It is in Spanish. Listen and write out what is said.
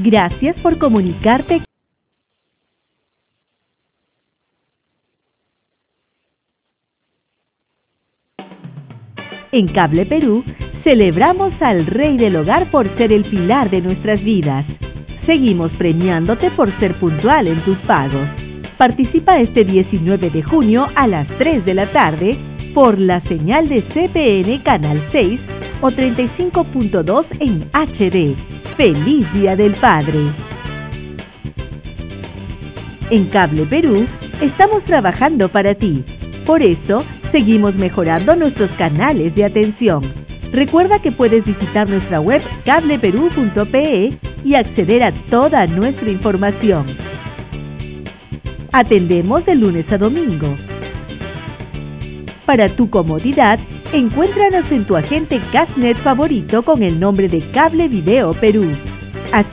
Gracias por comunicarte. En Cable Perú, celebramos al Rey del Hogar por ser el pilar de nuestras vidas. Seguimos premiándote por ser puntual en tus pagos. Participa este 19 de junio a las 3 de la tarde por la señal de CPN Canal 6 o 35.2 en HD. ¡Feliz Día del Padre! En Cable Perú, estamos trabajando para ti. Por eso, seguimos mejorando nuestros canales de atención. Recuerda que puedes visitar nuestra web cableperú.pe y acceder a toda nuestra información. Atendemos de lunes a domingo. Para tu comodidad, encuéntranos en tu agente Castnet favorito con el nombre de Cable Video Perú.